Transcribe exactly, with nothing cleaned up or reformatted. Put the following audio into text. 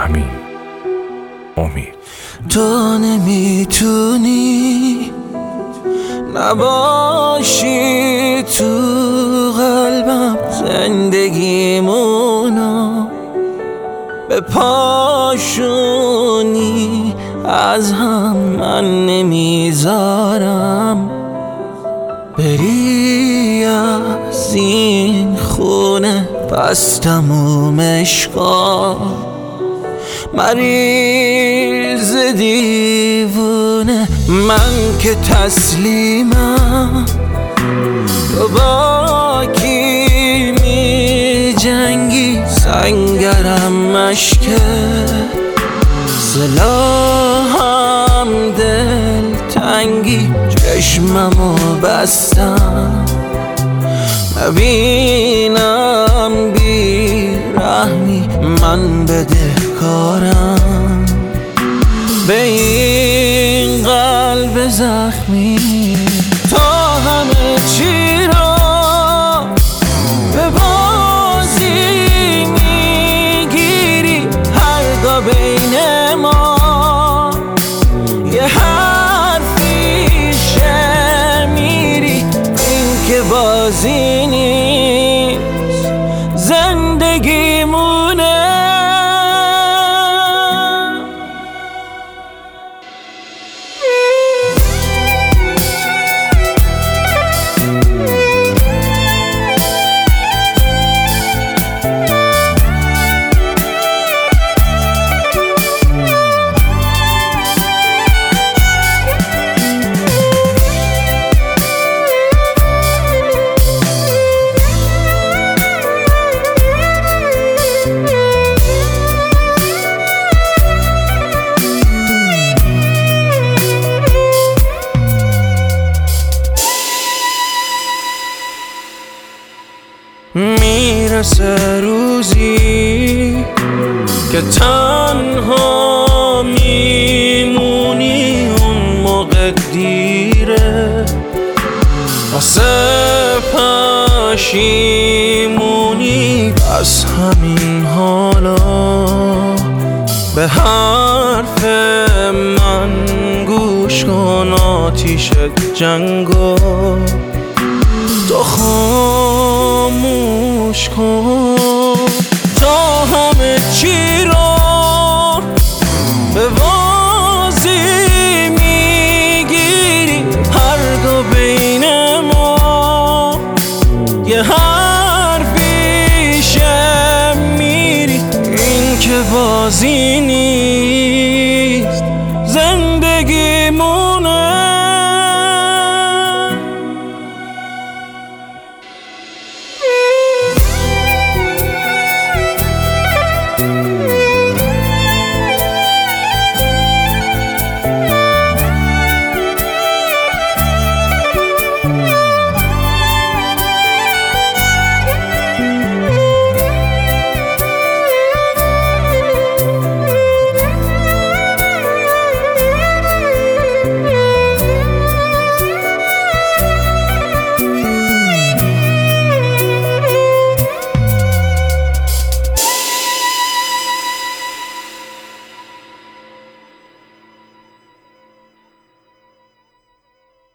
همین امید. تو نمیتونی نباشی تو قلبم، زندگیمونو به پاشونی از هم من نمیذارم. بری از این خونه پس تموم عشقا، مریض دیوونه من که تسلیمم. تو با کی می جنگی سنگرم مشکه، سلاحم دل تنگی چشممو بستم. نبینم بی رحمی من بدهکارم به این قلب زخمی. تا همه چی رو به بازی میگیری، هرگاه بین ما یه حرفی شمیری. این که بازی نیست زندگیمونه. میرسه روزی که تنها میمونی، اون موقع دیره واسه پشیمونی. پس همین حالا به حرف من گوش کن، آتیش جنگو تو خاموش کن. تا همه چی رو به بازی میگیری، هرگاه بین ما یه حرفی شمیری. این که بازی نیست